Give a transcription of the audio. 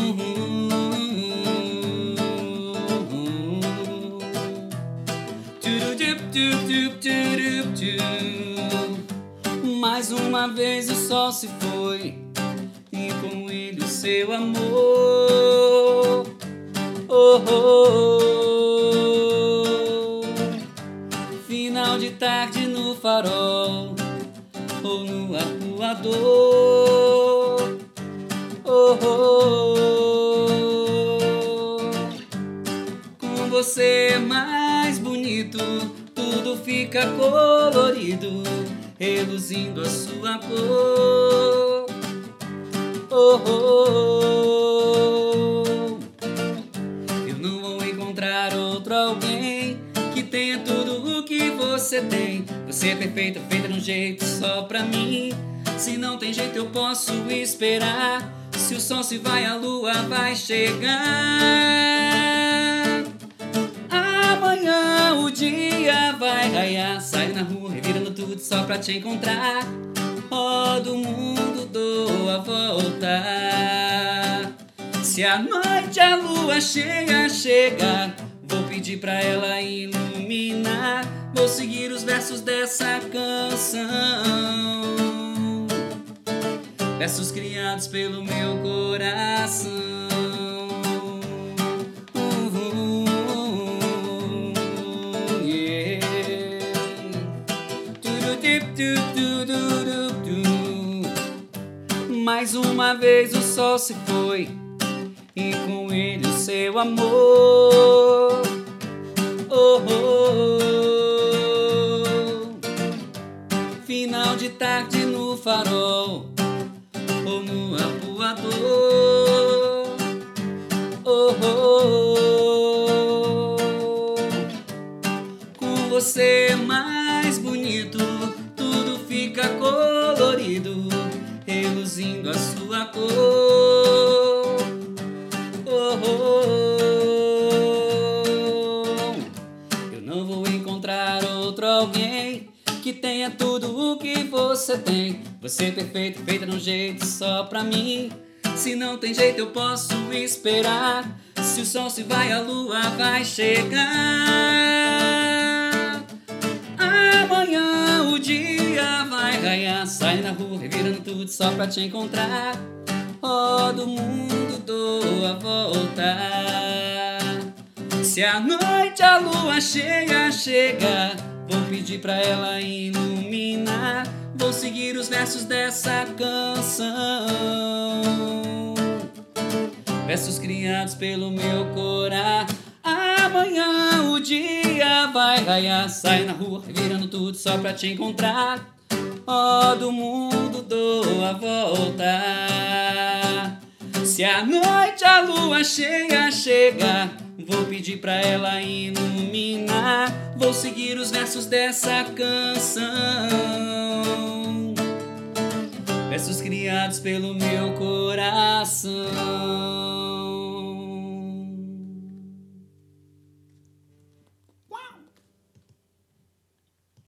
Mais uma vez o sol se foi e com ele o seu amor. Oh, oh, oh. Final de tarde no farol ou no arpoador. Oh, oh, oh. Com você é mais bonito, tudo fica colorido, reluzindo a sua cor. Oh, oh, oh. Eu não vou encontrar outro alguém que tenha tudo o que você tem. Você é perfeita, feita de um jeito só pra mim. Se não tem jeito eu posso esperar. Se o sol se vai, a lua vai chegar. Amanhã o dia vai raiar. Saio na rua revirando tudo só pra te encontrar. Rodo o mundo, dou a volta. Se à noite a lua cheia chegar, vou pedir pra ela iluminar. Vou seguir os versos dessa canção, versos criados pelo meu coração. Yeah. Mais uma vez o sol se foi e com ele o seu amor. Oh, oh, oh. Final de tarde no farol ou no arpoador. Oh, oh, oh. Com você é mais bonito, tudo fica colorido, reluzindo a sua cor. Oh, oh, oh. Eu não vou encontrar outro alguém que tenha tudo o que você tem. Você é perfeita, feita de um jeito só pra mim. Se não tem jeito eu posso esperar. Se o sol se vai, a lua vai chegar. Amanhã o dia vai raiar. Saio na rua revirando tudo só pra te encontrar. Rodo o mundo, dou a volta. Se à noite a lua cheia chegar, vou pedir pra ela iluminar. Vou seguir os versos dessa canção, versos criados pelo meu coração. Amanhã o dia vai raiar. Saio na rua revirando tudo só pra te encontrar. Rodo o mundo, dou a volta. Se à noite a lua cheia chegar, vou pedir pra ela iluminar. Vou seguir os versos dessa canção, versos criados pelo meu coração.